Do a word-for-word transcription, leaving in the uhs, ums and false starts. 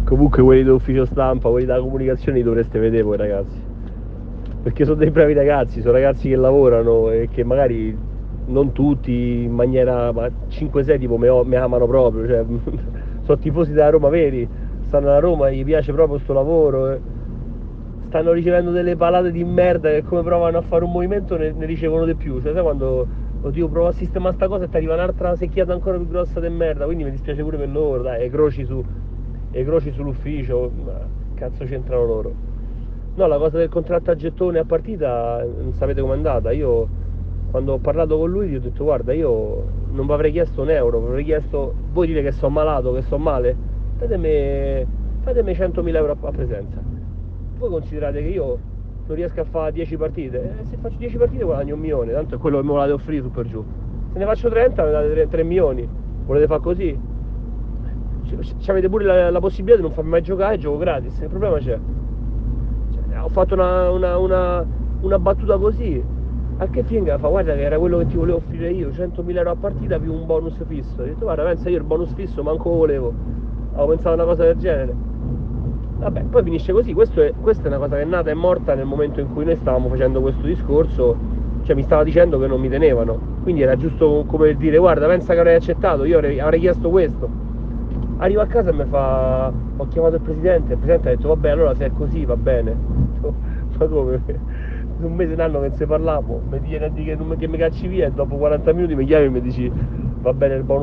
Comunque quelli dell'ufficio stampa, quelli della comunicazione li dovreste vedere voi ragazzi, perché sono dei bravi ragazzi, sono ragazzi che lavorano e che magari non tutti in maniera, ma cinque sei tipo mi amano proprio, cioè sono tifosi della Roma veri, stanno alla Roma, gli piace proprio sto lavoro, eh. Stanno ricevendo delle palate di merda che come provano a fare un movimento ne, ne ricevono di più, cioè sai quando oddio provo a sistemare sta cosa e ti arriva un'altra secchiata ancora più grossa di merda, quindi mi dispiace pure per loro, dai, e croci su e croci sull'ufficio, ma cazzo c'entrano loro. No, la cosa del contratto a gettone a partita non sapete com'è andata. Io quando ho parlato con lui gli ho detto guarda, io non vi avrei chiesto un euro, vi avrei chiesto, voi dite che sono malato, che sto male, fatemi, fatemi centomila euro a presenza. Voi considerate che io non riesco a fare dieci partite, eh, se faccio dieci partite guadagno un milione, tanto è quello che me volete offrire su per giù. Se ne faccio trenta mi date tre milioni, volete fare così? Avete pure la, la possibilità di non farmi mai giocare, gioco gratis, il problema c'è. Cioè, ho fatto una, una, una, una battuta così, a che finga fa, guarda che era quello che ti volevo offrire io, centomila euro a partita più un bonus fisso. Ho detto guarda, pensa io il bonus fisso manco lo volevo, avevo pensato a una cosa del genere. Vabbè, poi finisce così, questo è, questa è una cosa che è nata e morta nel momento in cui noi stavamo facendo questo discorso, cioè mi stava dicendo che non mi tenevano, quindi era giusto come dire guarda, pensa che avrei accettato, io avrei, avrei chiesto questo. Arrivo a casa e mi fa, ho chiamato il presidente, il presidente ha detto vabbè allora se è così va bene. Ma come? Un mese, un anno che se parliamo, mi viene a dire che, non, che mi cacci via e dopo quaranta minuti mi chiami e mi dici va bene il bonus